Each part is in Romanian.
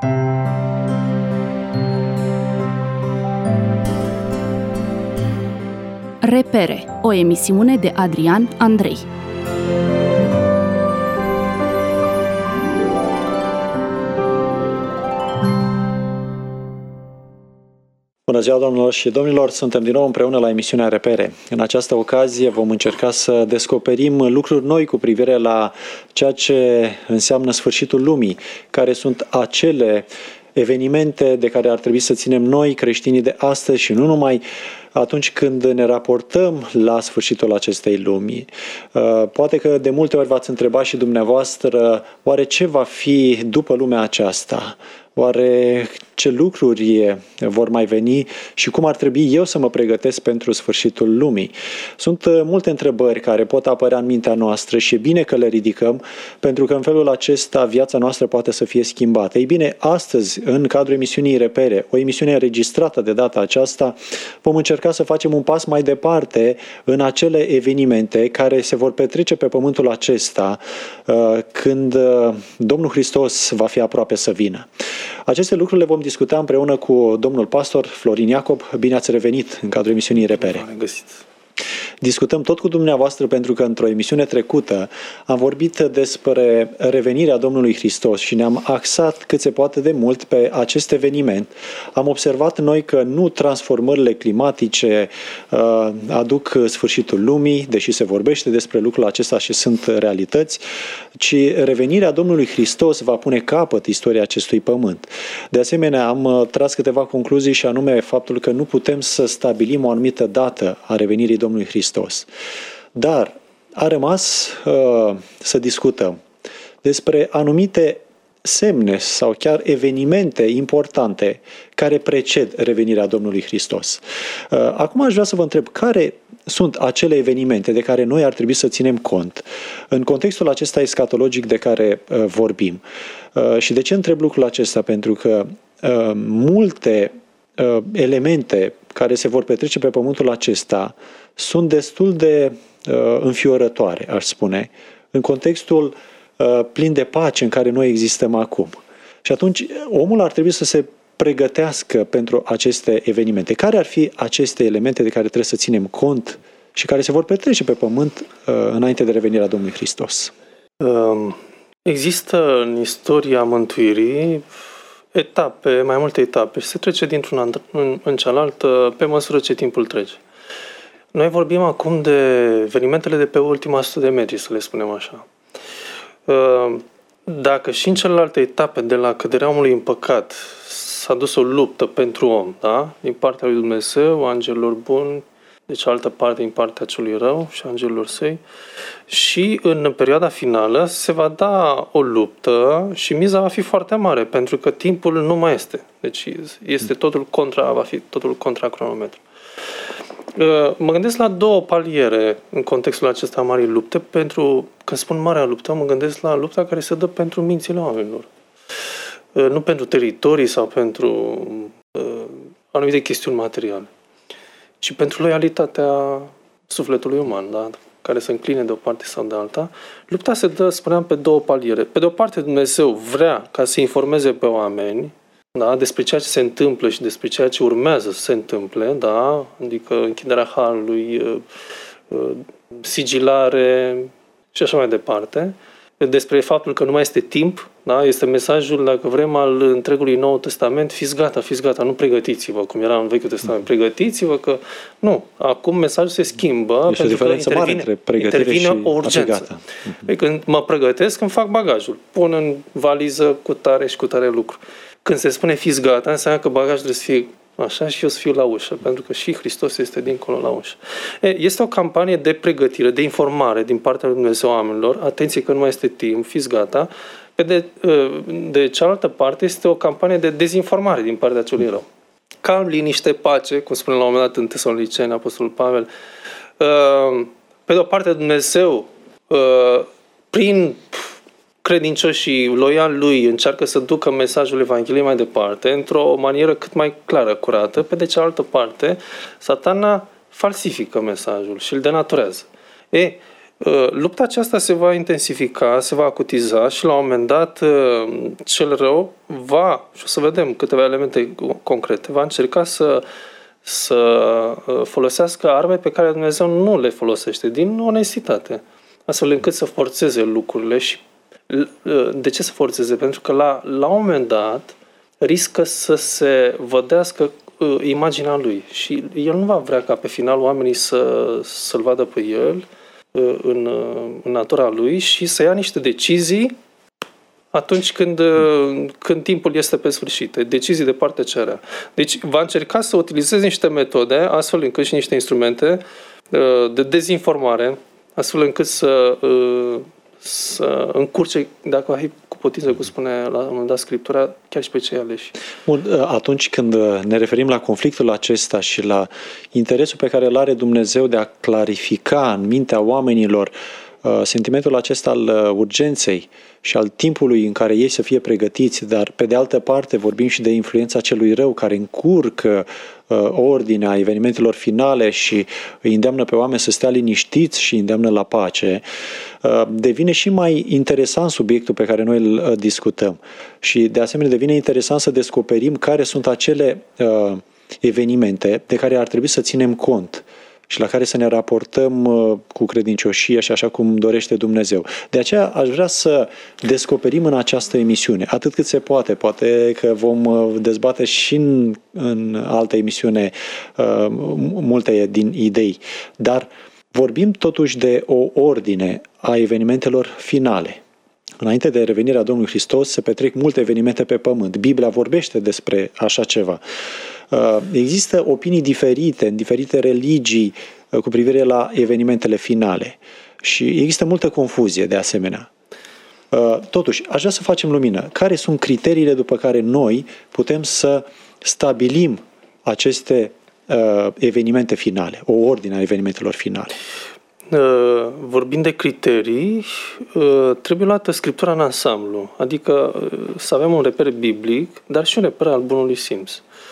Repere, o emisiune de Adrian Andrei. Bună ziua, doamnelor și domnilor! Suntem din nou împreună la emisiunea Repere. În această ocazie vom încerca să descoperim lucruri noi cu privire la ceea ce înseamnă sfârșitul lumii, care sunt acele evenimente de care ar trebui să ținem noi, creștinii de astăzi, și nu numai, atunci când ne raportăm la sfârșitul acestei lumii. Poate că de multe ori v-ați întrebat și dumneavoastră, oare ce va fi după lumea aceasta? Oare ce lucruri vor mai veni și cum ar trebui eu să mă pregătesc pentru sfârșitul lumii? Sunt multe întrebări care pot apărea în mintea noastră și e bine că le ridicăm, pentru că în felul acesta viața noastră poate să fie schimbată. Ei bine, astăzi, în cadrul emisiunii Repere, o emisiune înregistrată de data aceasta, vom încerca să facem un pas mai departe în acele evenimente care se vor petrece pe pământul acesta când Domnul Hristos va fi aproape să vină. Aceste lucruri le vom discuta împreună cu domnul pastor Florin Iacob. Bine ați revenit în cadrul emisiunii Repere. Discutăm tot cu dumneavoastră pentru că într-o emisiune trecută am vorbit despre revenirea Domnului Hristos și ne-am axat cât se poate de mult pe acest eveniment. Am observat noi că nu transformările climatice aduc sfârșitul lumii, deși se vorbește despre lucrul acesta și sunt realități, ci revenirea Domnului Hristos va pune capăt istoriei acestui pământ. De asemenea, am tras câteva concluzii și anume faptul că nu putem să stabilim o anumită dată a revenirii Domnului Hristos. Dar a rămas să discutăm despre anumite semne sau chiar evenimente importante care preced revenirea Domnului Hristos. Acum aș vrea să vă întreb care sunt acele evenimente de care noi ar trebui să ținem cont în contextul acesta escatologic de care vorbim. Și de ce întreb lucrul acesta? Pentru că multe elemente care se vor petrece pe pământul acesta sunt destul de înfiorătoare, aș spune, în contextul plin de pace în care noi existăm acum. Și atunci omul ar trebui să se pregătească pentru aceste evenimente. Care ar fi aceste elemente de care trebuie să ținem cont și care se vor petrece pe pământ înainte de revenirea Domnului Hristos? Există în istoria mântuirii etape, mai multe etape, și se trece dintr-una în cealaltă pe măsură ce timpul trece. Noi vorbim acum de evenimentele de pe ultima 100 de metri, să le spunem așa. Dacă și în celelalte etape de la căderea omului în păcat s-a dus o luptă pentru om, da? Din partea lui Dumnezeu, angelilor buni, de cealaltă parte din partea celui rău și angelilor săi, și în perioada finală se va da o luptă și miza va fi foarte mare, pentru că timpul nu mai este. Deci va fi totul contra cronometru. Mă gândesc la două paliere în contextul acesta a marii lupte. Când spun marea luptă, mă gândesc la lupta care se dă pentru mințile oamenilor. Nu pentru teritorii sau pentru anumite chestiuni materiale, ci pentru loialitatea sufletului uman, da? Care se încline de o parte sau de alta. Lupta se dă, spuneam, pe două paliere. Pe de o parte, Dumnezeu vrea ca să informeze pe oameni, da, despre ceea ce se întâmplă și despre ceea ce urmează să se întâmple, da, adică închiderea harului, sigilare și așa mai departe, despre faptul că nu mai este timp, da, este mesajul, dacă vrem, al întregului Nou Testament: fiți gata, nu pregătiți-vă, cum era în Vechiul Testament, pregătiți-vă că... Nu, acum mesajul se schimbă, este pentru că intervine o urgență. Când mă pregătesc, îmi fac bagajul, pun în valiză cu tare și cu tare lucru. Când se spune fiți gata, înseamnă că bagajul trebuie să fie așa și eu să fiu la ușă, pentru că și Hristos este dincolo la ușă. Este o campanie de pregătire, de informare din partea lui Dumnezeu oamenilor. Atenție că nu mai este timp, fiți gata. De cealaltă parte este o campanie de dezinformare din partea celui rău. Calm, liniște, pace, cum spune la un moment dat în Tesaloniceni Apostolul Pavel. Pe de o parte, Dumnezeu, prin credincioșii loiali lui, încearcă să ducă mesajul Evangheliei mai departe, într-o manieră cât mai clară, curată. Pe de cealaltă parte, Satana falsifică mesajul și îl denaturează. Lupta aceasta se va intensifica, se va acutiza și la un moment dat cel rău și o să vedem câteva elemente concrete, va încerca să folosească arme pe care Dumnezeu nu le folosește din onestitate, astfel încât să forțeze lucrurile. Și de ce să forțeze? Pentru că la un moment dat riscă să se vădească imaginea lui și el nu va vrea ca pe final oamenii să-l vadă pe el în natura lui și să ia niște decizii atunci când timpul este pe sfârșit, decizii de partea cerea. Deci va încerca să utilizeze niște metode, astfel încât și niște instrumente de dezinformare, astfel încât să încurce, dacă va fi cu putință, cum spune la un moment dat Scriptura, chiar și pe cei aleși. Bun, atunci când ne referim la conflictul acesta și la interesul pe care îl are Dumnezeu de a clarifica în mintea oamenilor sentimentul acesta al urgenței și al timpului în care ei să fie pregătiți, dar pe de altă parte vorbim și de influența celui rău care încurcă ordinea evenimentelor finale și îi îndeamnă pe oameni să stea liniștiți și îi îndeamnă la pace, devine și mai interesant subiectul pe care noi îl discutăm. Și de asemenea devine interesant să descoperim care sunt acele evenimente de care ar trebui să ținem cont și la care să ne raportăm cu credincioșie și așa cum dorește Dumnezeu. De aceea aș vrea să descoperim în această emisiune, atât cât se poate, poate că vom dezbate și în altă emisiune multe din idei, dar vorbim totuși de o ordine a evenimentelor finale. Înainte de revenirea Domnului Hristos se petrec multe evenimente pe pământ. Biblia vorbește despre așa ceva. Există opinii diferite în diferite religii cu privire la evenimentele finale și există multă confuzie de asemenea. Totuși, aș vrea să facem lumină. Care sunt criteriile după care noi putem să stabilim aceste evenimente finale, o ordine a evenimentelor finale? Vorbind de criterii, trebuie luată Scriptura în ansamblu, adică să avem un reper biblic, dar și un reper al bunului simț.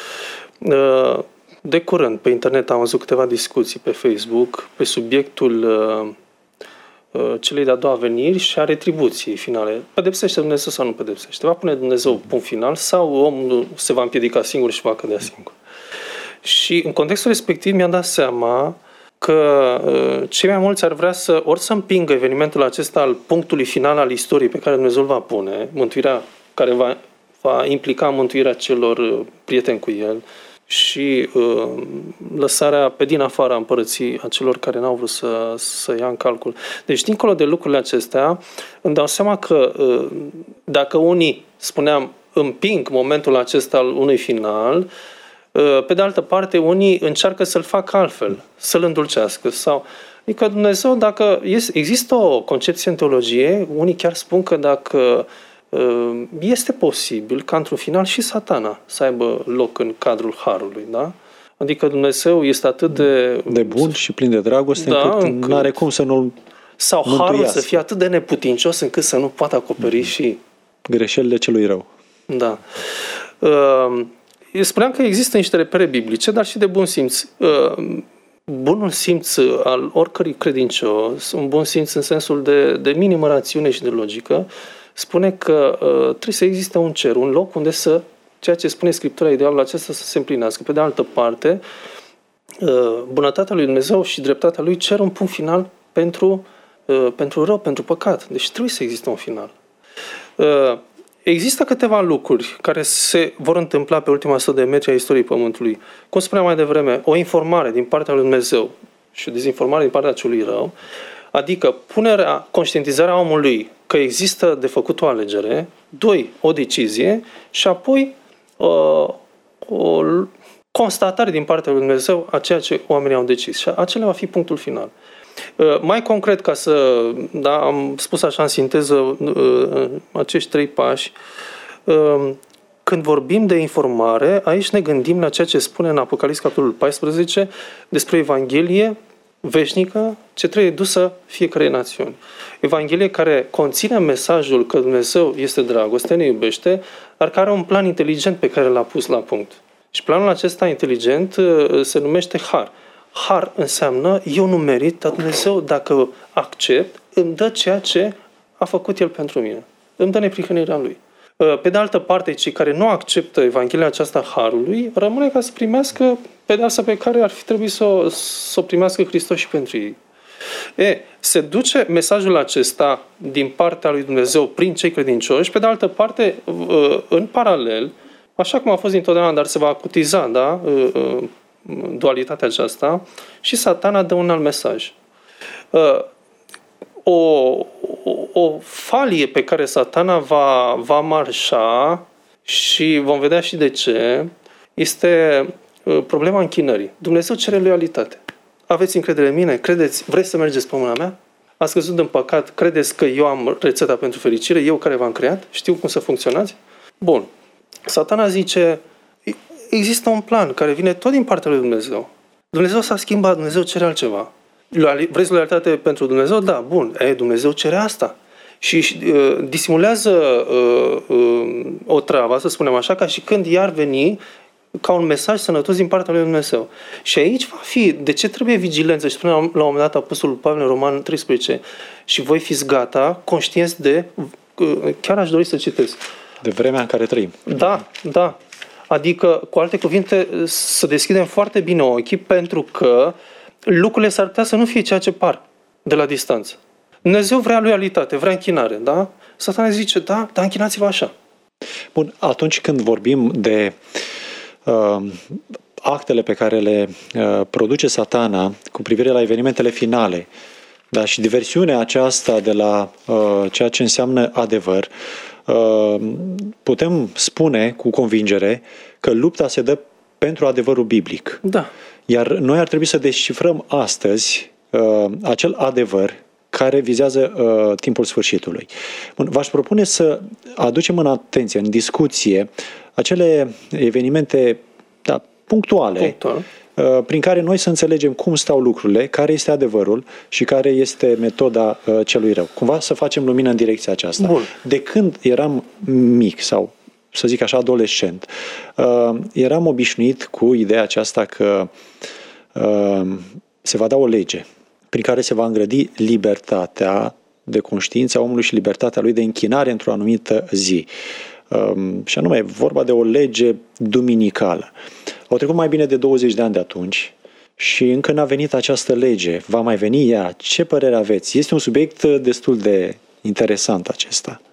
De curând, pe internet am văzut câteva discuții pe Facebook pe subiectul celei de-a doua veniri și a retribuției finale. Pedepsește Dumnezeu sau nu pedepsește? Va pune Dumnezeu punct final sau omul se va împiedica singur și va cădea singur? Și în contextul respectiv mi-am dat seama că cei mai mulți ar vrea să împingă evenimentul acesta al punctului final al istoriei pe care Dumnezeu îl va pune, mântuirea care va implica mântuirea celor prieteni cu el și lăsarea pe din afara împărății a celor care n-au vrut să ia în calcul. Deci, dincolo de lucrurile acestea, îmi dau seama că dacă unii, spuneam, împing momentul acesta al unui final, pe de altă parte, unii încearcă să-l facă altfel, să-l îndulcească. Adică Dumnezeu, dacă există o concepție în teologie, unii chiar spun că dacă este posibil ca într-un final și Satana să aibă loc în cadrul harului, da? Adică Dumnezeu este atât de bun și plin de dragoste, încât nu are cum să nu sau harul să fie atât de neputincios încât să nu poată acoperi și greșelile celui rău. Da. Eu spuneam că există niște repere biblice, dar și de bun simț. Bunul simț al oricărui credincios, un bun simț în sensul de minimă rațiune și de logică, spune că trebuie să existe un cer, un loc unde ceea ce spune Scriptura, idealul acesta să se împlinească. Pe de altă parte, bunătatea lui Dumnezeu și dreptatea lui cer un punct final pentru rău, pentru păcat. Deci trebuie să existe un final. Există câteva lucruri care se vor întâmpla pe ultima 100 de metri a istoriei Pământului. Cum spuneam mai devreme, o informare din partea lui Dumnezeu și o dezinformare din partea celui rău, adică conștientizarea omului că există de făcut o alegere, 2, o decizie și apoi o constatare din partea lui Dumnezeu a ceea ce oamenii au decis. Și acela va fi punctul final. Mai concret, am spus așa în sinteză acești 3 pași, când vorbim de informare, aici ne gândim la ceea ce spune în Apocalipsa, capitolul 14, despre Evanghelie veșnică ce trebuie dusă fiecare națiuni. Evanghelie care conține mesajul că Dumnezeu este dragoste, ne iubește, dar care are un plan inteligent pe care l-a pus la punct. Și planul acesta inteligent se numește har. Har înseamnă eu nu merit, dar Dumnezeu, dacă accept, îmi dă ceea ce a făcut El pentru mine. Îmi dă neprihănirea Lui. Pe de altă parte, cei care nu acceptă Evanghelia aceasta Harului, rămâne ca să primească pedeapsa pe care ar fi trebuit să o primească Hristos și pentru ei. Se duce mesajul acesta din partea lui Dumnezeu prin cei credincioși, pe de altă parte, în paralel, așa cum a fost dintotdeauna, dar se va acutiza, da? Dualitatea aceasta, și Satana dă un alt mesaj. O falie pe care Satana va marșa, și vom vedea și de ce, este problema închinării. Dumnezeu cere loialitate. Aveți încredere în mine? Credeți? Vreți să mergeți pe mâna mea? Ați căzut în păcat? Credeți că eu am rețeta pentru fericire? Eu care v-am creat? Știu cum să funcționați? Bun. Satana zice, există un plan care vine tot din partea lui Dumnezeu. Dumnezeu s-a schimbat, Dumnezeu cere altceva. Vreți loialitate pentru Dumnezeu? Da, bun. Dumnezeu cere asta. Și disimulează o travă, să spunem așa, ca și când i-ar veni ca un mesaj sănătos din partea lui Dumnezeu. Și aici va fi, de ce trebuie vigilență? Și spune la un moment dat Apostolul Pavel în Roman 13, și voi fiți gata, conștienți de, chiar aș dori să citesc. De vremea în care trăim. Da. Adică, cu alte cuvinte, să deschidem foarte bine ochii, pentru că lucrurile s-ar putea să nu fie ceea ce par de la distanță. Dumnezeu vrea loialitate, vrea închinare, da? Satana zice, da, dar închinați-vă așa. Bun, atunci când vorbim de actele pe care le produce Satana cu privire la evenimentele finale, da, și diversiunea aceasta de la ceea ce înseamnă adevăr, putem spune cu convingere că lupta se dă pentru adevărul biblic. Da. Iar noi ar trebui să descifrăm astăzi acel adevăr care vizează timpul sfârșitului. Bun, v-aș propune să aducem în atenție, în discuție, acele evenimente punctuale, prin care noi să înțelegem cum stau lucrurile, care este adevărul și care este metoda celui rău. Cumva să facem lumină în direcția aceasta. Bun. De când eram mic sau, să zic așa, adolescent, eram obișnuit cu ideea aceasta că se va da o lege prin care se va îngrădi libertatea de conștiință a omului și libertatea lui de închinare într-o anumită zi. Și anume, vorba de o lege duminicală. Au trecut mai bine de 20 de ani de atunci și încă n-a venit această lege. Va mai veni ea? Ce părere aveți? Este un subiect destul de interesant acesta.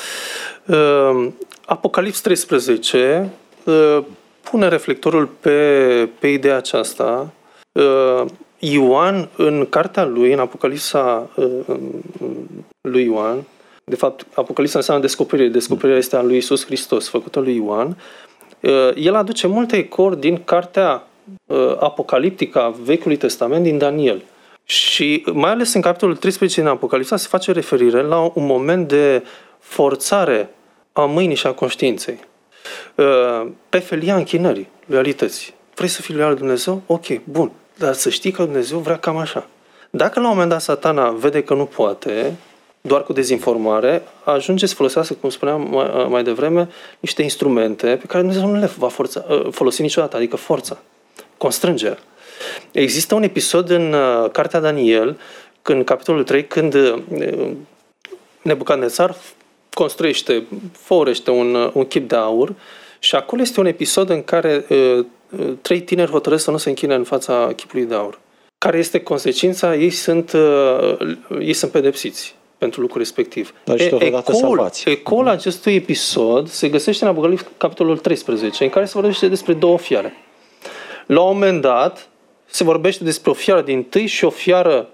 Apocalips 13 pune reflectorul pe ideea aceasta. Ioan, în cartea lui, în Apocalipsa lui Ioan, de fapt, Apocalipsa înseamnă descoperire. Descoperirea este a lui Iisus Hristos, făcută lui Ioan. El aduce multe ecouri din cartea apocaliptică a Vechiului Testament, din Daniel. Și mai ales în capitolul 13 din Apocalipsa se face referire la un moment de forțare a mâinii și a conștiinței. Pe felia închinării, loialității. Vrei să fii loial lui Dumnezeu? Ok, bun. Dar să știi că Dumnezeu vrea cam așa. Dacă la un moment dat Satana vede că nu poate, doar cu dezinformare, ajunge să folosească, cum spuneam mai devreme, niște instrumente pe care Dumnezeu nu le va folosi niciodată, adică forța, constrângerea. Există un episod în cartea Daniel, în capitolul 3, când Nebucadnețar făurește un chip de aur, și acolo este un episod în care 3 tineri hotărăsc să nu se închine în fața chipului de aur. Care este consecința? Ei sunt pedepsiți pentru lucrul respectiv. Ecoul acestui episod se găsește în Apocalips capitolul 13, în care se vorbește despre 2 fiare. La un moment dat se vorbește despre o fiară dintâi și o fiară,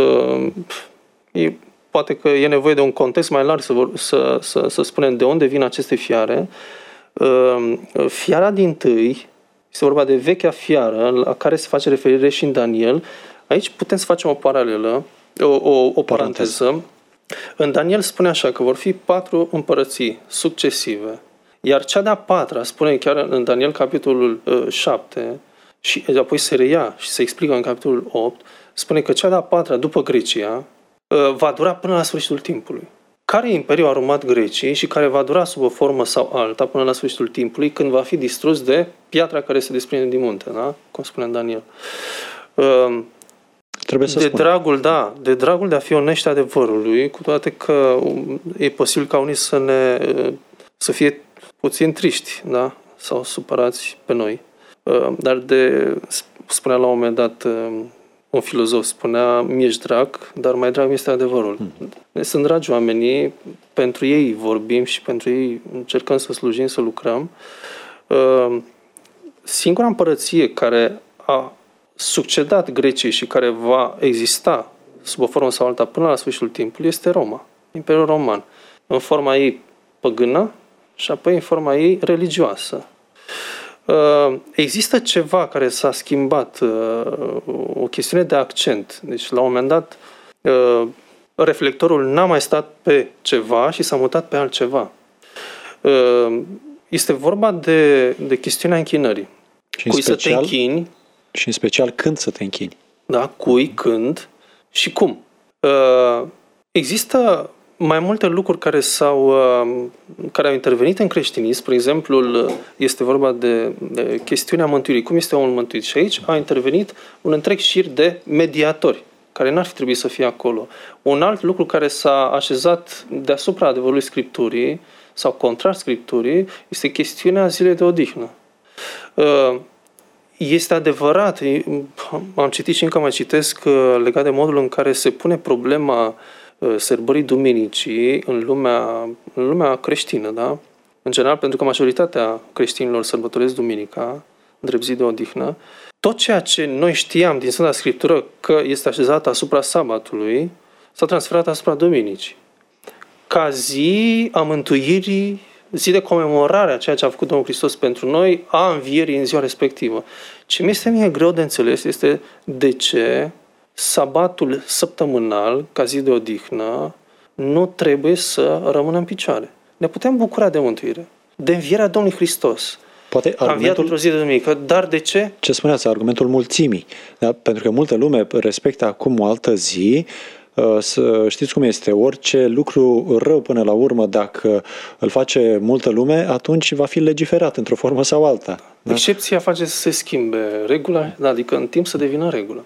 poate că e nevoie de un context mai larg să spunem de unde vin aceste fiare. Fiara dintâi, este vorba de vechea fiară la care se face referire și în Daniel. Aici putem să facem o paralelă, o paranteză. În Daniel spune așa că vor fi 4 împărății succesive, iar cea de-a 4-a, spune chiar în Daniel capitolul 7, și apoi se reia și se explică în capitolul 8, spune că cea de-a 4-a, după Grecia, va dura până la sfârșitul timpului. Care imperiu a urmat Grecii și care va dura sub o formă sau alta până la sfârșitul timpului, când va fi distrus de piatra care se desprinde din munte, da? Cum spune Daniel. Trebuie să de spun. dragul de a fi onești adevărului, cu toate că e posibil ca unii să fie puțin triști, da? Sau supărați pe noi. Dar spunea la un moment dat un filozof, spunea, mi-ești drag, dar mai drag mi este adevărul. Ne sunt dragi oamenii, pentru ei vorbim și pentru ei încercăm să slujim, să lucrăm. Singura împărăție care a succedat Greciei și care va exista sub o formă sau alta până la sfârșitul timpului este Roma, Imperiul Roman, în forma ei păgână și apoi în forma ei religioasă. Există ceva care s-a schimbat, o chestiune de accent. Deci, la un moment dat, reflectorul n-a mai stat pe ceva și s-a mutat pe altceva. Este vorba de chestiunea închinării. Cui să te închini. Și în special când să te închini. Da, cui, când și cum. Există mai multe lucruri care au intervenit în creștinism. Spre exemplu, este vorba de chestiunea mântuirii. Cum este omul mântuit? Și aici a intervenit un întreg șir de mediatori, care n-ar fi trebuit să fie acolo. Un alt lucru care s-a așezat deasupra adevărului Scripturii, sau contrar Scripturii, este chestiunea zilei de odihnă. Este adevărat, am citit și încă mai citesc legat de modul în care se pune problema sărbării duminicii în lumea creștină, da? În general, pentru că majoritatea creștinilor sărbătoresc duminica, drept zi de odihnă. Tot ceea ce noi știam din Sfânta Scriptură că este așezat asupra sabatului, s-a transferat asupra duminicii. Ca zi a mântuirii, zi de comemorare a ceea ce a făcut Domnul Hristos pentru noi, a învierii în ziua respectivă. Ce mi este mie greu de înțeles este de ce sabatul săptămânal, ca zi de odihnă, nu trebuie să rămână în picioare. Ne putem bucura de mântuire, de învierea Domnului Hristos. Poate a înviat într-o zi de duminică, dar de ce? Ce spuneați, argumentul mulțimii. Da? Pentru că multă lume respectă acum o altă zi. Știți cum este, orice lucru rău până la urmă, dacă îl face multă lume, atunci va fi legiferat într-o formă sau alta. Da? Excepția face să se schimbe regula, adică în timp să devină regulă.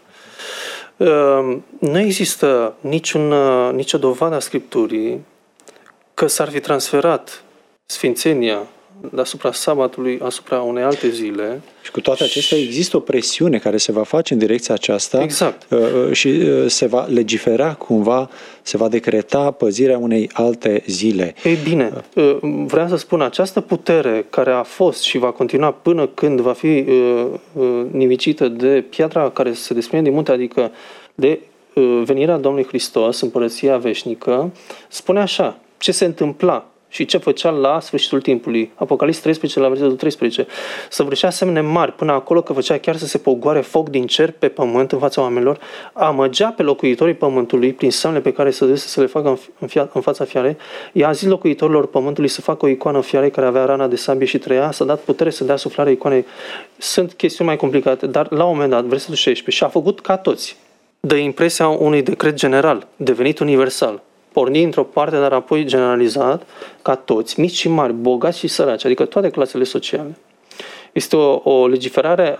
Nu există nicio dovadă a Scripturii că s-ar fi transferat sfințenia deasupra sabatului asupra unei alte zile. Și cu toate acestea există o presiune care se va face în direcția aceasta. Exact. Și se va legifera cumva, se va decreta păzirea unei alte zile. Ei bine, vreau să spun, această putere care a fost și va continua până când va fi nimicită de piatra care se desprinde din munte, adică de venirea Domnului Hristos, împărăția veșnică, spune așa, ce se întâmpla și ce făcea la sfârșitul timpului. Apocalipsa 13, la versetul 13. Săvârșea semne mari până acolo că făcea chiar să se pogoare foc din cer pe pământ în fața oamenilor, amăgea pe locuitorii pământului prin semnele pe care să le facă în fața fiarei. I-a zis locuitorilor pământului să facă o icoană fiarei care avea rana de sabie și trăia, s-a dat putere să dea suflare icoanei. Sunt chestiuni mai complicate, dar la un moment dat, versetul 16, și a făcut ca toți. Dă impresia unui decret general, devenit universal. Porni într-o parte, dar apoi generalizat, ca toți, mici și mari, bogați și săraci, adică toate clasele sociale. Este o legiferare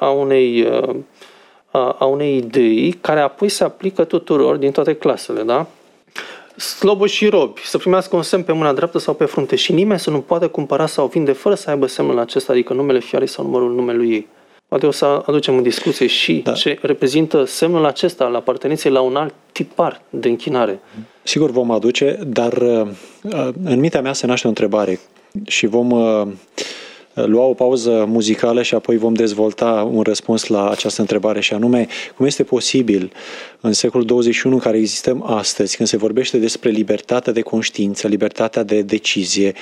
a unei idei care apoi se aplică tuturor din toate clasele, da? Slobozi și robi, să primească un semn pe mâna dreaptă sau pe frunte și nimeni să nu poată cumpăra sau vinde fără să aibă semnul acesta, adică numele fiarei sau numărul numelui ei. Poate o să aducem în discuție și ce reprezintă semnul acesta al apartenenței la un alt tipar de închinare. Sigur vom aduce, dar în mintea mea se naște o întrebare și vom lua o pauză muzicală și apoi vom dezvolta un răspuns la această întrebare și anume, cum este posibil în secolul 21 în care existăm astăzi, când se vorbește despre libertatea de conștiință, libertatea de decizie,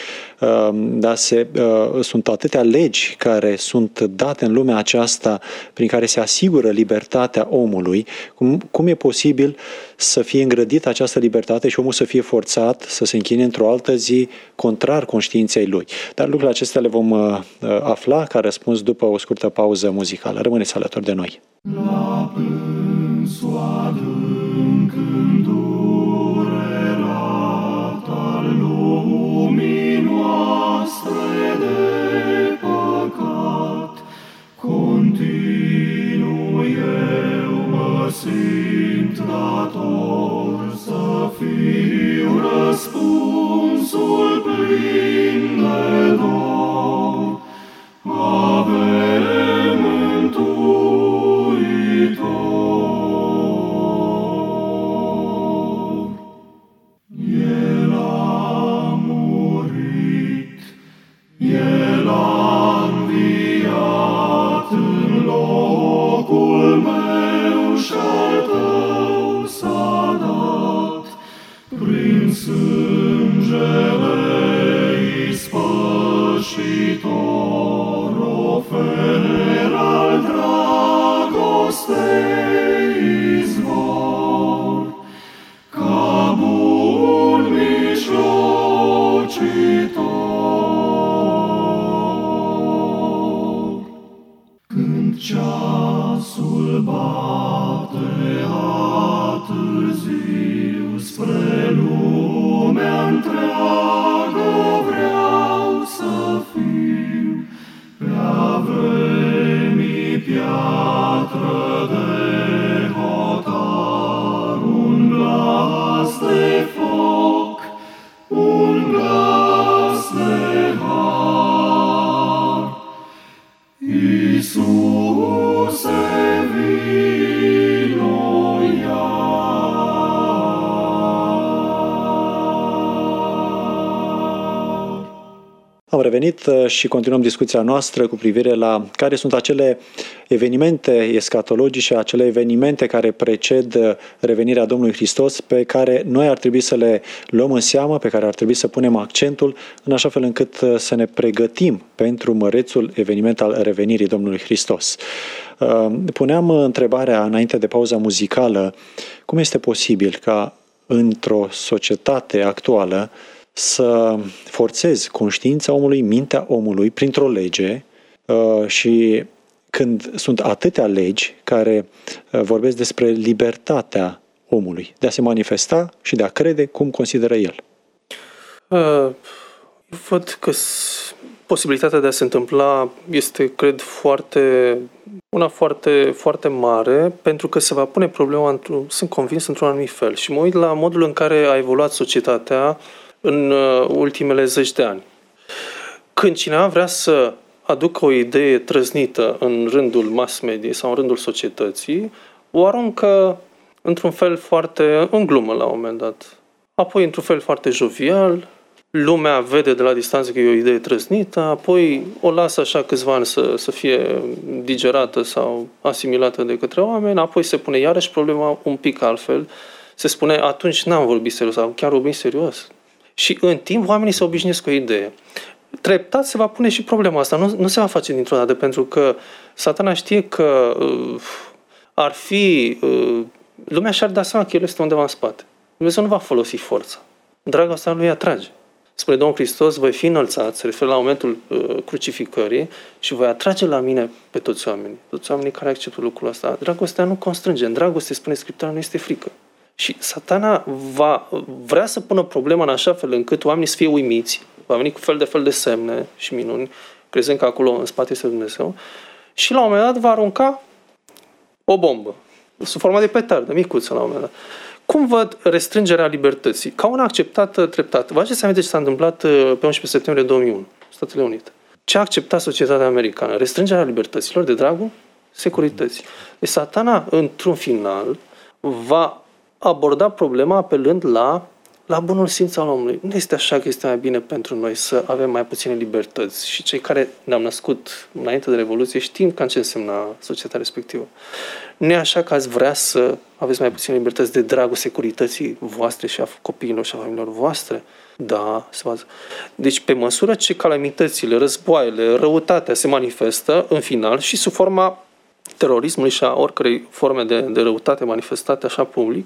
sunt atâtea legi care sunt date în lumea aceasta prin care se asigură libertatea omului, cum e posibil să fie îngrădită această libertate și omul să fie forțat să se închine într-o altă zi contrar conștiinței lui. Dar lucrurile acestea le vom afla ca răspuns după o scurtă pauză muzicală. Rămâneți alături de noi. La plânsul adânc îndurerat al lumii noastre de păcat, continuu eu mă simt dator să fiu răspunsul plin de dor. Avem Mântuitor. El a murit, El a înviat în locul meu și-al tău s-a dat. Prin sângele ispășitor ofer al dragostei izvor, ca bun mijlocitor. Când ceasul bate atârziu spre lumea întreagă vreau să fiu, pe-a vremii piatră de hotar, un glas de foc, un glas de har. Iisuse, vino iar. Am revenit și continuăm discuția noastră cu privire la care sunt acele evenimente escatologice, acele evenimente care preced revenirea Domnului Hristos, pe care noi ar trebui să le luăm în seamă, pe care ar trebui să punem accentul, în așa fel încât să ne pregătim pentru mărețul eveniment al revenirii Domnului Hristos. Puneam întrebarea înainte de pauza muzicală, cum este posibil ca într-o societate actuală să forțezi conștiința omului, mintea omului printr-o lege și când sunt atâtea legi care vorbesc despre libertatea omului de a se manifesta și de a crede cum consideră el. Văd că posibilitatea de a se întâmpla este, cred, foarte mare, pentru că se va pune problema, sunt convins, într-un anumit fel. Și mă uit la modul în care a evoluat societatea în ultimele 10 de ani. Când cineva vrea să aducă o idee trăznită în rândul mass media sau în rândul societății, o aruncă într-un fel foarte în glumă la un moment dat. Apoi într-un fel foarte jovial, lumea vede de la distanță că e o idee trăznită, apoi o lasă așa câțiva ani să fie digerată sau asimilată de către oameni, apoi se pune iarăși problema un pic altfel. Se spune, atunci n-am vorbit serios sau chiar vorbim serios. Și în timp oamenii se obișnuiesc cu o idee. Treptat se va pune și problema asta. Nu se va face dintr-o dată, pentru că Satana știe că ar fi... lumea și-ar da seama că el este undeva în spate. Dumnezeu nu va folosi forța. Dragostea lui atrage. Spune Domnul Hristos, voi fi înălțat, se referă la momentul crucificării, și voi atrage la mine pe toți oamenii. Toți oamenii care acceptă lucrul ăsta. Dragostea nu constrânge. În dragoste, spune Scriptura, nu este frică. Și Satana vrea să pună problema în așa fel încât oamenii să fie uimiți, va veni cu fel de semne și minuni, crezând că acolo în spate este Dumnezeu, și la un moment dat va arunca o bombă, sub formă de petardă, micuță la un moment dat. Cum văd restrângerea libertății? Ca una acceptată treptat. Vă aduceți aminte ce s-a întâmplat pe 11 septembrie 2001, Statele Unite? Ce a acceptat societatea americană? Restrângerea libertăților de dragul securității. Deci Satana, într-un final, va aborda problema apelând la bunul simț al omului. Nu este așa că este mai bine pentru noi să avem mai puține libertăți, și cei care ne-am născut înainte de Revoluție știm cam ce însemna societatea respectivă. Nu e așa că ați vrea să aveți mai puține libertăți de dragul securității voastre și a copiilor și a familiilor voastre? Da, se va... Deci pe măsură ce calamitățile, războaiele, răutatea se manifestă în final și sub forma terorismului și a oricărei forme de răutate manifestate așa public,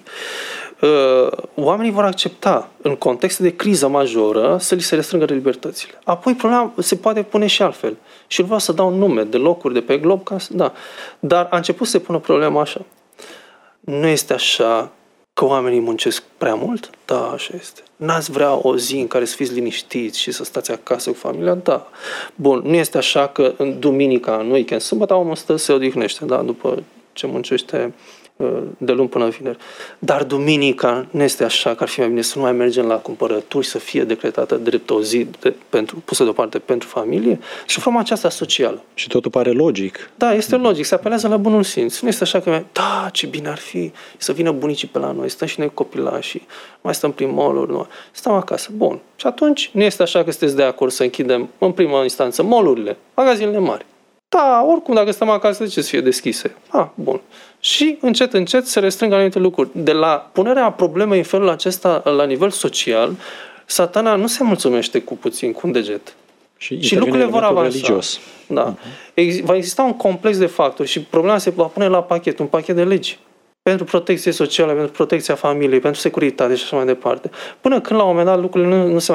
oamenii vor accepta în contexte de criză majoră să li se restrângă libertățile. Apoi problema se poate pune și altfel. Și eu vreau să dau nume de locuri de pe glob, da. Dar a început să se pună problema așa. Nu este așa că oamenii muncesc prea mult? Da, așa este. N-ați vrea o zi în care să fiți liniștiți și să stați acasă cu familia? Da. Bun, nu este așa că în duminica, în weekend, sâmbătă omul stă, se odihnește, da, după ce muncește de luni până vineri. Dar duminica nu este așa, că ar fi mai bine să nu mai mergem la cumpărături, să fie decretată drept o zi pusă deoparte pentru familie și forma aceasta socială. Și totul pare logic. Da, este logic, se apelează la bunul simț. Nu este așa că, da, ce bine ar fi să vină bunicii pe la noi, stăm și noi copilașii, mai stăm prin mall-uri, nu? Stăm acasă. Bun. Și atunci nu este așa că sunteți de acord să închidem în prima instanță mall-urile, magazinele mari. Da, oricum, dacă stăm acasă, de ce să fie deschise? Bun. Și încet, încet se restrâng anumite lucruri. De la punerea problemei în felul acesta la nivel social, Satana nu se mulțumește cu puțin, cu un deget. Și lucrurile vor avansa. Religios. Da. Va exista un complex de factori și problema se va pune la pachet, un pachet de legi. Pentru protecție socială, pentru protecția familiei, pentru securitate și așa mai departe. Până când, la un moment dat, lucrurile nu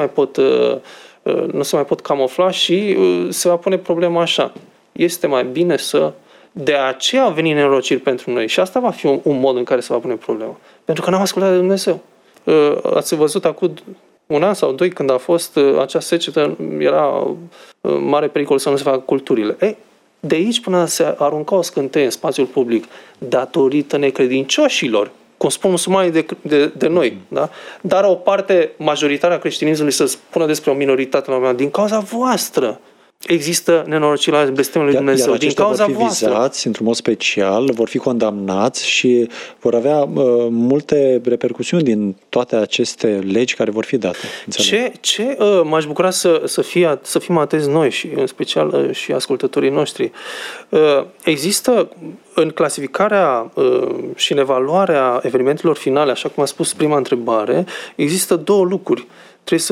se mai pot camufla și se va pune problema așa. Este mai bine să... De aceea au venit nenorociri pentru noi. Și asta va fi un mod în care se va pune problema. Pentru că n-am ascultat de Dumnezeu. Ați văzut acum un an sau doi, când a fost acea secetă, era mare pericol să nu se facă culturile. De aici până se arunca o scânteie în spațiul public, datorită necredincioșilor, cum spun musulmanii de noi, da? Dar o parte majoritară a creștinismului să spună despre o minoritate la un moment dat, din cauza voastră. Există nenorociri la blestemele lui Dumnezeu. Din cauza vor fi vizați într-un mod special, vor fi condamnați și vor avea multe repercusiuni din toate aceste legi care vor fi date. Ce m-aș bucura să fim atenți noi și în special și ascultătorii noștri. Există în clasificarea și în evaluarea evenimentelor finale, așa cum a spus prima întrebare, există două lucruri. Trebuie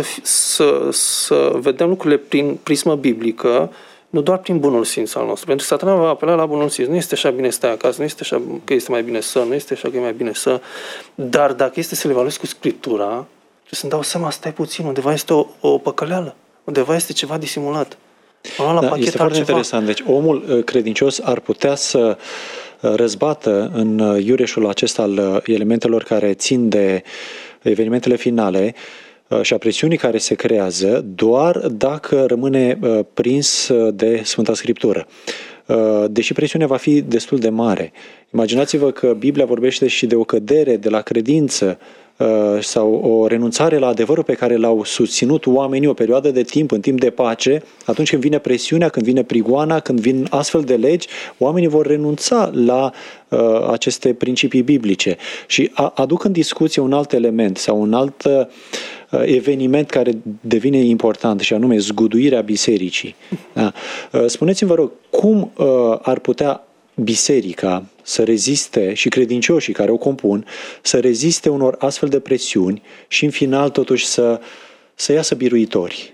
să vedem lucrurile prin prismă biblică, nu doar prin bunul simț al nostru. Pentru că Satana va apela la bunul simț. Nu este așa bine să stai acasă, nu este așa că este mai bine să, nu este așa că e mai bine să. Dar dacă este să le evaluez cu Scriptura, trebuie să-mi dau seama, stai puțin, undeva este o păcăleală, undeva este ceva disimulat. Este foarte interesant. Deci omul credincios ar putea să răzbată în iureșul acesta al elementelor care țin de evenimentele finale și a presiunii care se creează doar dacă rămâne prins de Sfânta Scriptură. Deși presiunea va fi destul de mare. Imaginați-vă că Biblia vorbește și de o cădere de la credință sau o renunțare la adevărul pe care l-au susținut oamenii o perioadă de timp, în timp de pace. Atunci când vine presiunea, când vine prigoana, când vin astfel de legi, oamenii vor renunța la aceste principii biblice. Și aduc în discuție un alt element sau un alt eveniment care devine important, și anume zguduirea bisericii. Da. Spuneți-mi, vă rog, cum ar putea biserica să reziste și credincioșii care o compun să reziste unor astfel de presiuni și în final totuși să iasă biruitori?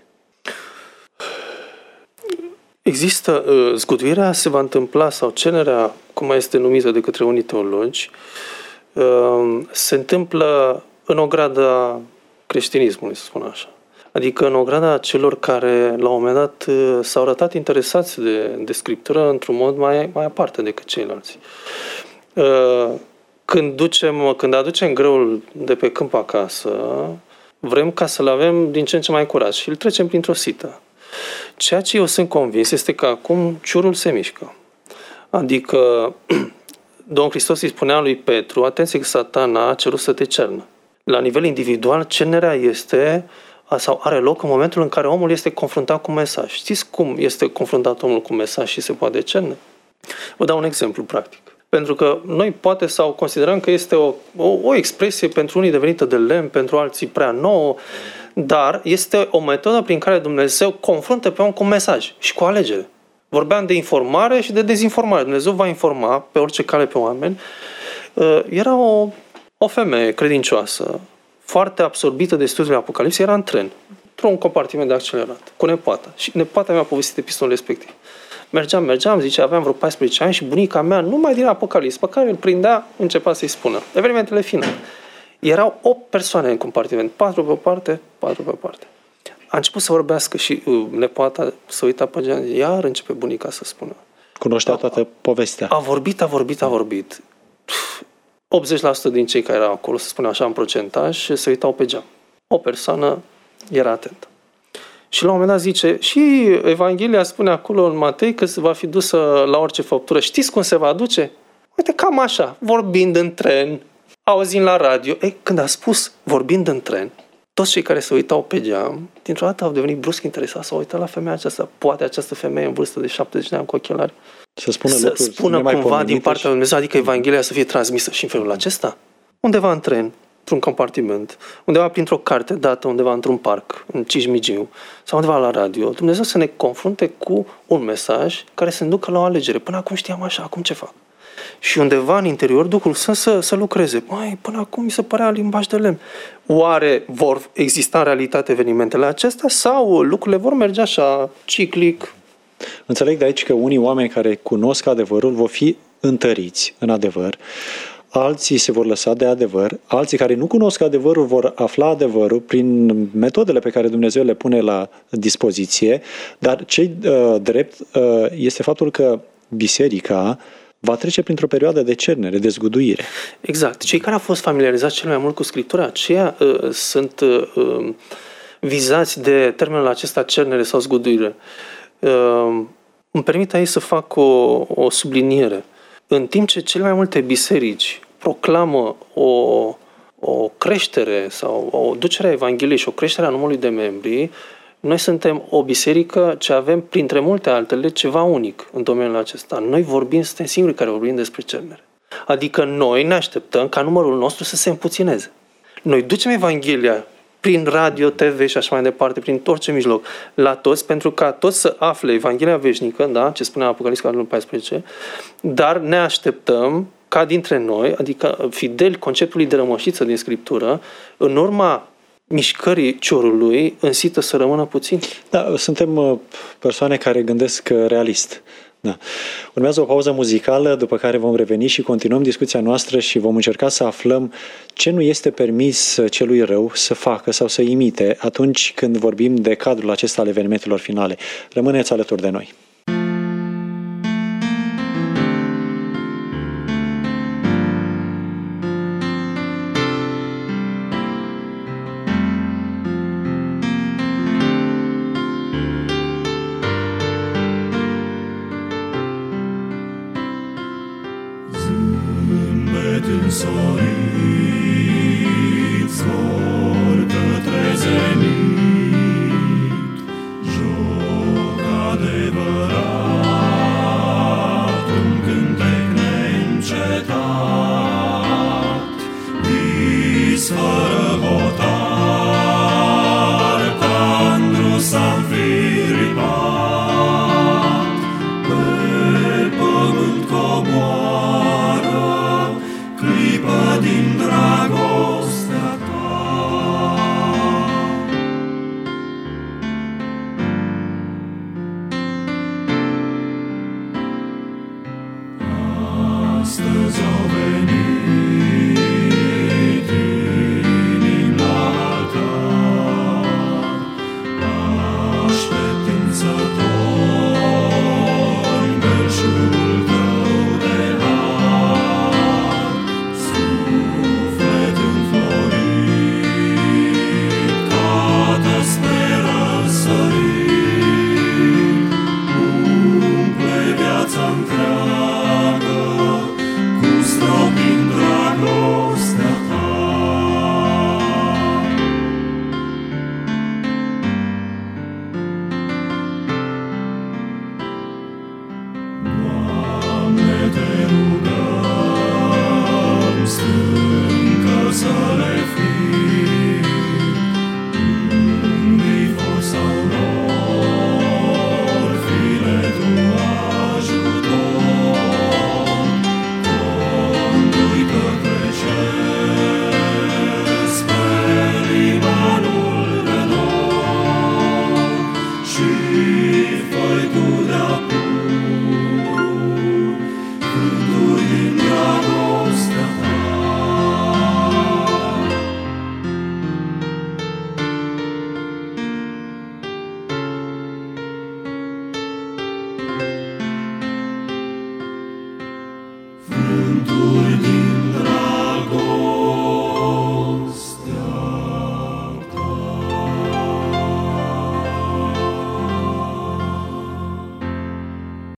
Există, zguduirea se va întâmpla, sau cererea, cum mai este numită de către unii teologi, se întâmplă în ograda creștinismului, să spun așa. Adică în ograda celor care la un moment dat s-au arătat interesați de Scriptură într-un mod mai aparte decât ceilalți. Când aducem grâul de pe câmp acasă, vrem ca să-l avem din ce în ce mai curat și îl trecem printr-o sită. Ceea ce eu sunt convins este că acum ciurul se mișcă. Adică Domnul Hristos îi spunea lui Petru, atenție că Satana a cerut să te cernă. La nivel individual, cernerea este sau are loc în momentul în care omul este confruntat cu un mesaj. Știți cum este confruntat omul cu un mesaj și se poate cerne? Vă dau un exemplu practic. Pentru că noi poate sau considerăm că este o expresie pentru unii devenită de lemn, pentru alții prea nouă, dar este o metodă prin care Dumnezeu confruntă pe om cu un mesaj și cu alegere. Vorbeam de informare și de dezinformare. Dumnezeu va informa pe orice cale pe oameni. Era o femeie credincioasă, foarte absorbită de studiul Apocalipsei, era în tren, într-un compartiment de accelerat, cu nepoata. Și nepoata mi-a povestit episodul respectiv. Mergeam, zice, aveam vreo 14 ani și bunica mea, numai din Apocalips, pe care îl prindea, începea să-i spună. Evenimentele finale. Erau 8 persoane în compartiment, 4 pe o parte, 4 pe o parte. A început să vorbească și nepoata să uita pe geam, iar începe bunica să spună. Cunoștea toată povestea. A vorbit. 80% din cei care erau acolo, să spunem așa în procentaj, se uitau pe geam. O persoană era atentă. Și la un moment dat zice, și Evanghelia spune acolo în Matei că se va fi dusă la orice făptură. Știți cum se va duce? Uite, cam așa, vorbind în tren, auzind la radio. Când a spus vorbind în tren, toți cei care se uitau pe geam, dintr-o dată au devenit brusc interesați, s-au uitat la femeia aceasta. Poate această femeie în vârstă de 70 de ani cu ochelari să spună cumva din partea lui Dumnezeu, adică Evanghelia să fie transmisă și în felul acesta. Undeva în tren, într-un compartiment, undeva printr-o carte dată undeva într-un parc, în Cismigiu, sau undeva la radio, Dumnezeu să ne confrunte cu un mesaj care să ne ducă la o alegere. Până acum știam așa, acum ce fac? Și undeva în interior Duhul Sfânt să lucreze. Până acum mi se părea limbaj de lemn. Oare vor exista în realitate evenimentele acestea sau lucrurile vor merge așa, ciclic? Înțeleg de aici că unii oameni care cunosc adevărul vor fi întăriți în adevăr, alții se vor lăsa de adevăr, alții care nu cunosc adevărul vor afla adevărul prin metodele pe care Dumnezeu le pune la dispoziție, dar ce drept este faptul că biserica va trece printr-o perioadă de cernere, de zguduire. Exact. Cei care au fost familiarizați cel mai mult cu Scriptura, aceia sunt vizați de termenul acesta cernere sau zguduire. Îmi permit aici să fac o subliniere. În timp ce cele mai multe biserici proclamă o creștere sau o ducere a Evangheliei și o creștere a numărului de membri, noi suntem o biserică ce avem, printre multe altele, ceva unic în domeniul acesta. Noi suntem singurii care vorbim despre cernere. Adică noi ne așteptăm ca numărul nostru să se împuțineze. Noi ducem Evanghelia prin radio, TV și așa mai departe, prin orice mijloc, la toți, pentru ca toți să afle Evanghelia veșnică, da? Ce spunea Apocalipsa 14, dar ne așteptăm ca dintre noi, adică fideli conceptului de rămășiță din Scriptură, în urma mișcării ciorului, însită să rămână puțin. Da, suntem persoane care gândesc realist. Da. Urmează o pauză muzicală, după care vom reveni și continuăm discuția noastră și vom încerca să aflăm ce nu este permis celui rău să facă sau să imite atunci când vorbim de cadrul acesta al evenimentelor finale. Rămâneți alături de noi. Din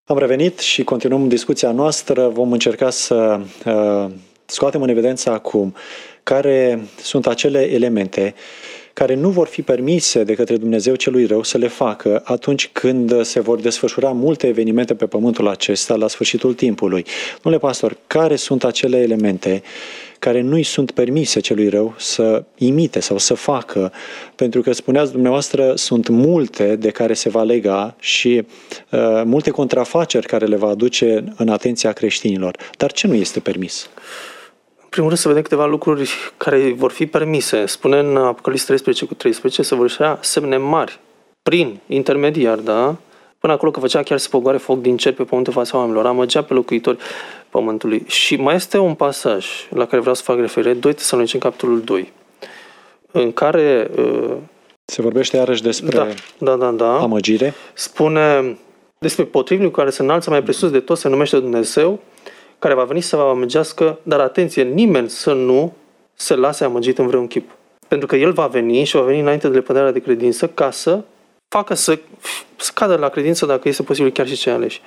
Am revenit și continuăm discuția noastră. Vom încerca să scoatem în evidență acum care sunt acele elemente care nu vor fi permise de către Dumnezeu celui rău să le facă atunci când se vor desfășura multe evenimente pe pământul acesta la sfârșitul timpului. Domnule pastor, care sunt acele elemente care nu-i sunt permise celui rău să imite sau să facă? Pentru că spuneați dumneavoastră, sunt multe de care se va lega și multe contrafaceri care le va aduce în atenția creștinilor. Dar ce nu este permis? În primul rând să vedem câteva lucruri care vor fi permise. Spune în Apocalipsa 13:13 să vor ieșea semne mari, prin intermediar, da? Până acolo că făcea chiar să pogoare foc din cer pe pământul fața oamenilor, amăgea pe locuitori pământului. Și mai este un pasaj la care vreau să fac referire, 2 Tesaloniceni, capitolul 2, în care se vorbește iarăși despre da. amăgire. Spune despre potrivnicul care se înalță mai presus de tot, se numește Dumnezeu, care va veni să vă amăgească, dar atenție, nimeni să nu se lase amăgit în vreun chip. Pentru că El va veni și va veni înainte de lepădarea de credință ca să facă să cadă la credință, dacă este posibil, chiar și cei aleși.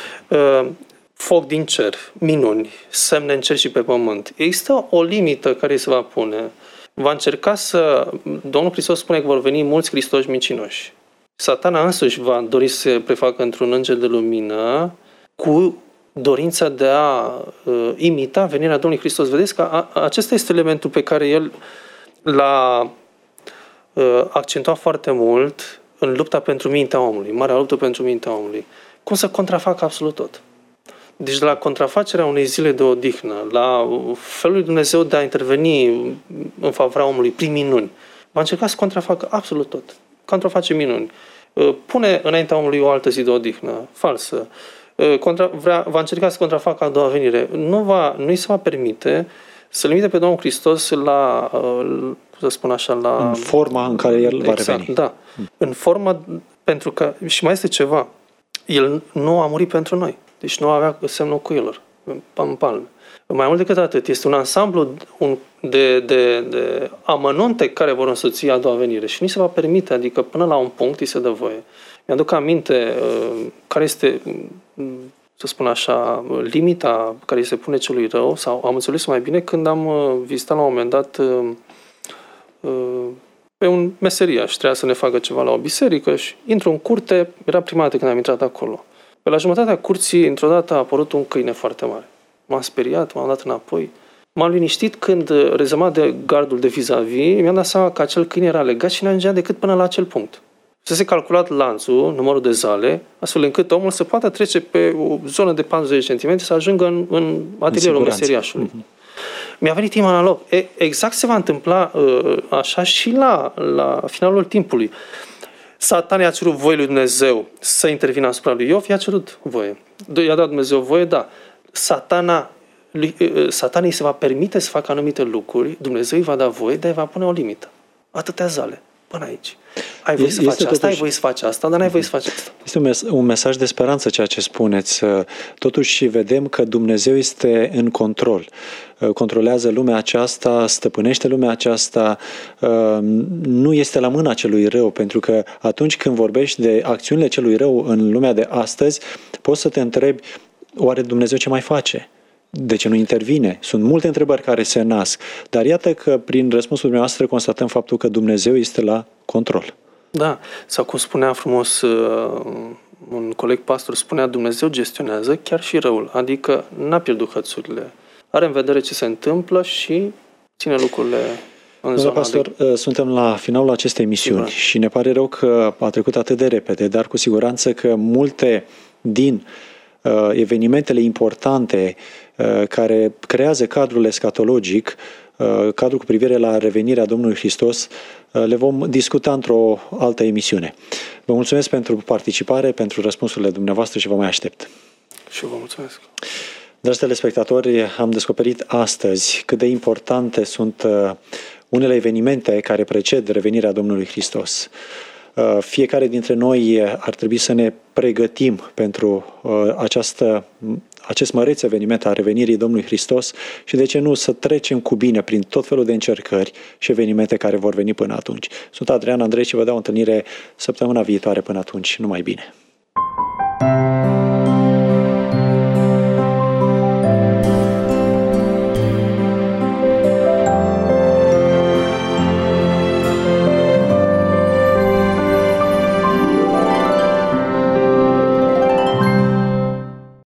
Foc din cer, minuni, semne în cer și pe pământ. Există o limită care se va pune. Va încerca să... Domnul Hristos spune că vor veni mulți Hristoși mincinoși. Satana însuși va dori să se prefacă într-un înger de lumină cu dorința de a imita venirea Domnului Hristos. Vedeți că acesta este elementul pe care el l-a accentuat foarte mult în lupta pentru mintea omului, marea luptă pentru mintea omului. Cum să contrafacă absolut tot. Deci de la contrafacerea unei zile de odihnă, la felul lui Dumnezeu de a interveni în favoarea omului prin minuni, va încerca să contrafacă absolut tot. Contraface minuni. Pune înaintea omului o altă zi de odihnă, falsă. Va încerca să contrafacă a doua venire. Nu-i se va permite să limite pe Domnul Hristos la, să spun așa, la... În forma în care El va reveni. Da. În forma, pentru că, și mai este ceva, El nu a murit pentru noi. Deci nu avea semnul cuielor în palme. Mai mult decât atât, este un ansamblu de amănunte care vor însoți a doua venire și nu se va permite, adică până la un punct îi se dă voie. Mi-aduc aminte care este, să spun așa, limita care îi se pune celui rău, sau am înțeles mai bine când am vizitat la un moment dat pe un meseriaș și trebuia să ne facă ceva la o biserică și intru în curte, era prima dată când am intrat acolo. Pe la jumătatea curții, într-o dată a apărut un câine foarte mare. M-am speriat, m-am dat înapoi. M-am liniștit când, rezemat de gardul de vis-a-vis, mi-am dat seama că acel câine era legat și n-ajungea decât până la acel punct. Să se calculat lanțul, numărul de zale, astfel încât omul să poată trece pe o zonă de 40 cm să ajungă în atelierul meseriașului. Mi-a venit inima la loc. Exact se va întâmpla așa și la finalul timpului. Satan i-a cerut voie lui Dumnezeu să intervină asupra lui Iov, i-a cerut voie. I-a dat Dumnezeu voie, da. Satanei se va permite să facă anumite lucruri, Dumnezeu îi va da voie, dar îi va pune o limită. Atâtea zale, până aici. Ai voie să faci asta, ai voie să faci asta, dar n-ai voie să faci asta. Este un mesaj de speranță ceea ce spuneți. Totuși vedem că Dumnezeu este în control. Controlează lumea aceasta, stăpânește lumea aceasta, nu este la mâna celui rău, pentru că atunci când vorbești de acțiunile celui rău în lumea de astăzi, poți să te întrebi, oare Dumnezeu ce mai face? De ce nu intervine? Sunt multe întrebări care se nasc, dar iată că prin răspunsul dumneavoastră constatăm faptul că Dumnezeu este la control. Da, sau cum spunea frumos un coleg pastor, spunea Dumnezeu gestionează chiar și răul, adică n-a pierdut hățurile. Are în vedere ce se întâmplă și ține lucrurile în zona. Pastor, suntem la finalul acestei emisiuni și ne pare rău că a trecut atât de repede, dar cu siguranță că multe din evenimentele importante care creează cadrul escatologic, cadrul cu privire la revenirea Domnului Hristos, le vom discuta într-o altă emisiune. Vă mulțumesc pentru participare, pentru răspunsurile dumneavoastră și vă mai aștept. Și vă mulțumesc. Dragi telespectatori, am descoperit astăzi cât de importante sunt unele evenimente care preced revenirea Domnului Hristos. Fiecare dintre noi ar trebui să ne pregătim pentru acest măreț eveniment a revenirii Domnului Hristos și de ce nu să trecem cu bine prin tot felul de încercări și evenimente care vor veni până atunci. Sunt Adrian Andrei și vă dau o întâlnire săptămâna viitoare. Până atunci, numai bine!